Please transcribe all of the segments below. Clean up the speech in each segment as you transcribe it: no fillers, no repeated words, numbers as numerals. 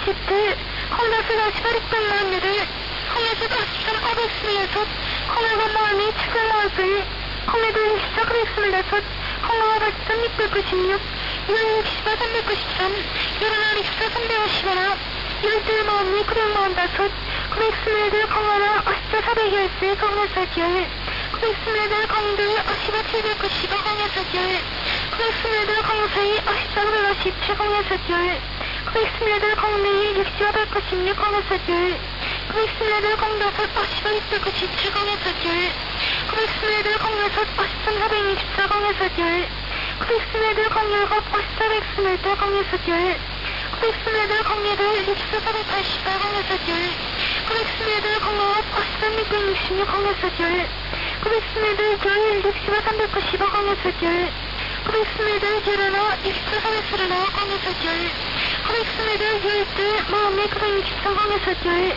10트, 콩나스가 18분만을, 콩나스가 13,526, 콩나가 마음이 추정하길, 콩나들이 시작하겠습니다. 콩나가 8,696, 164, 393, 11월 24, 350하나, 12 마음이 945, 921, 콩나라 54, 410, 콩나사결, 921, 콩들 55, 795, 콩나사결, 921, 콩사이 54, 957, 콩나사결, 921, 콩내일 65, 196, 콩나사결, 921, 콩다섯 55, 697, 콩나사결, 921, 콩여섯 53, 424, 콩나사결, 921, 콩여섯 54, 121, 콩나사결, 921, 콩여덟 64, 488, 콩나사결, 921, 콩여섯 53, 666, 콩나사결, 921, 결 65, 395, 콩나사결, 921, 결하나 64, 435, 콩나사결, 921, 열두 마음의 963, 콩나사결,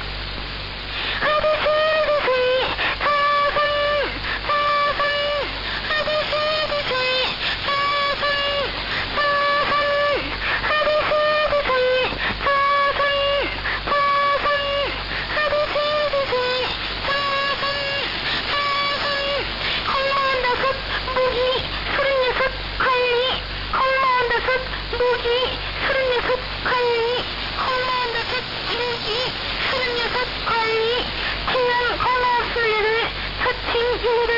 콩나스를 사칭 1일